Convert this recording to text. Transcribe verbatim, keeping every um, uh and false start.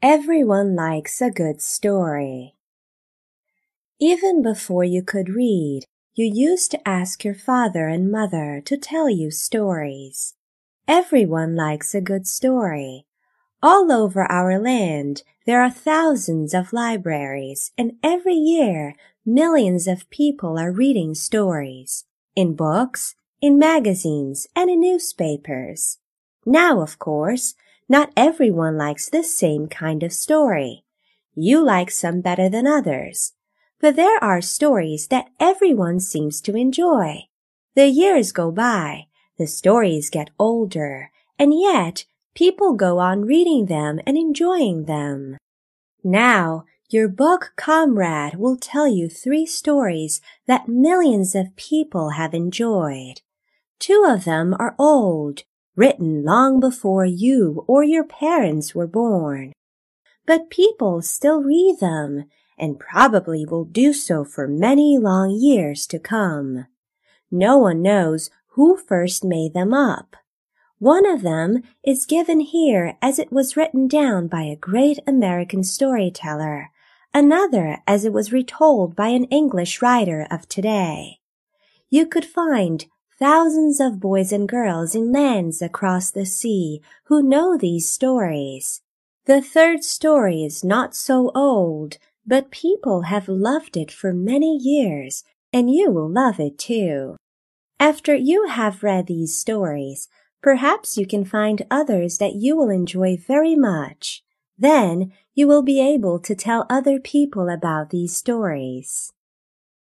Everyone likes a good story. Even before you could read, you used to ask your father and mother to tell you stories. Everyone likes a good story. All over our land, there are thousands of libraries, and every year, millions of people are reading stories, in books, in magazines, and in newspapers. Now, of course, not everyone likes the same kind of story. You like some better than others. But there are stories that everyone seems to enjoy. The years go by, the stories get older, and yet people go on reading them and enjoying them. Now, your book comrade will tell you three stories that millions of people have enjoyed. Two of them are old, written long before you or your parents were born. But people still read them, and probably will do so for many long years to come. No one knows who first made them up. One of them is given here as it was written down by a great American storyteller, another as it was retold by an English writer of today. You could find thousands of boys and girls in lands across the sea who know these stories. The third story is not so old, but people have loved it for many years, and you will love it too. After you have read these stories, perhaps you can find others that you will enjoy very much. Then you will be able to tell other people about these stories.